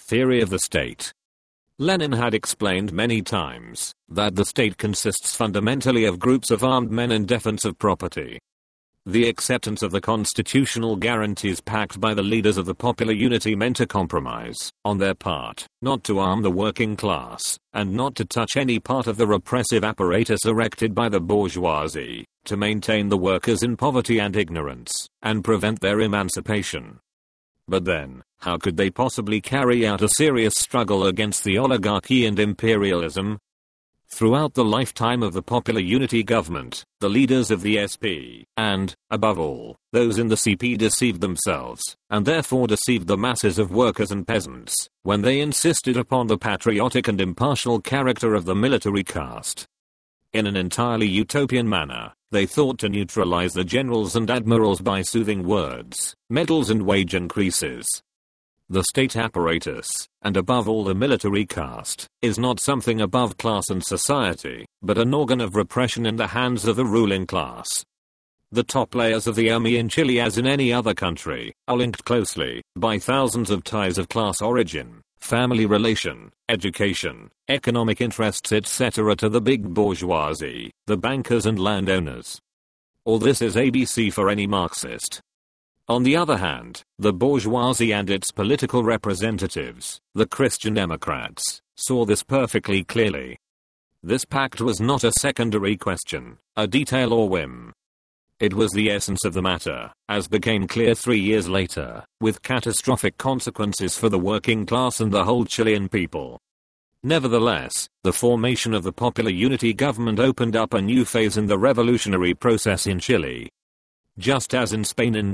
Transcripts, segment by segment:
theory of the state. Lenin had explained many times that the state consists fundamentally of groups of armed men in defense of property. The acceptance of the constitutional guarantees packed by the leaders of the Popular Unity meant a compromise, on their part, not to arm the working class, and not to touch any part of the repressive apparatus erected by the bourgeoisie, to maintain the workers in poverty and ignorance, and prevent their emancipation. But then, how could they possibly carry out a serious struggle against the oligarchy and imperialism? Throughout the lifetime of the Popular Unity government, the leaders of the SP, and, above all, those in the CP deceived themselves, and therefore deceived the masses of workers and peasants, when they insisted upon the patriotic and impartial character of the military caste. In an entirely utopian manner, they thought to neutralize the generals and admirals by soothing words, medals and wage increases. The state apparatus, and above all the military caste, is not something above class and society, but an organ of repression in the hands of the ruling class. The top layers of the army in Chile, as in any other country, are linked closely, by thousands of ties of class origin, family relation, education, economic interests etc. to the big bourgeoisie, the bankers and landowners. All this is ABC for any Marxist. On the other hand, the bourgeoisie and its political representatives, the Christian Democrats, saw this perfectly clearly. This pact was not a secondary question, a detail or whim. It was the essence of the matter, as became clear 3 years later, with catastrophic consequences for the working class and the whole Chilean people. Nevertheless, the formation of the Popular Unity government opened up a new phase in the revolutionary process in Chile. Just as in Spain in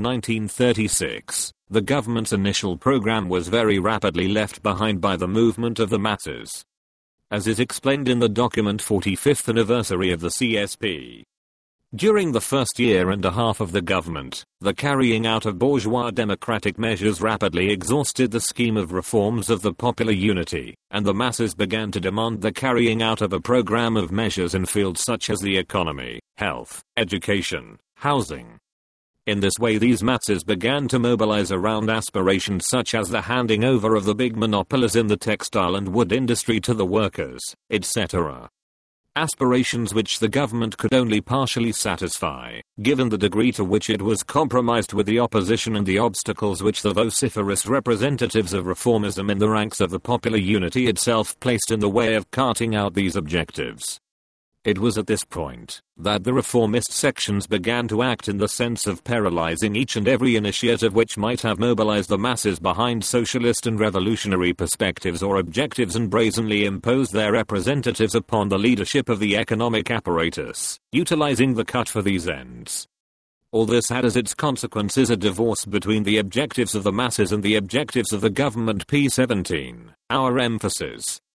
1936, the government's initial program was very rapidly left behind by the movement of the masses. As is explained in the document 45th anniversary of the CSP. During the first year and a half of the government, the carrying out of bourgeois democratic measures rapidly exhausted the scheme of reforms of the Popular Unity, and the masses began to demand the carrying out of a program of measures in fields such as the economy, health, education, housing. In this way these masses began to mobilize around aspirations such as the handing over of the big monopolies in the textile and wood industry to the workers, etc. Aspirations which the government could only partially satisfy, given the degree to which it was compromised with the opposition and the obstacles which the vociferous representatives of reformism in the ranks of the Popular Unity itself placed in the way of carting out these objectives. It was at this point that the reformist sections began to act in the sense of paralyzing each and every initiative which might have mobilized the masses behind socialist and revolutionary perspectives or objectives and brazenly imposed their representatives upon the leadership of the economic apparatus, utilizing the cut for these ends. All this had as its consequences a divorce between the objectives of the masses and the objectives of the government. P17. Our emphasis,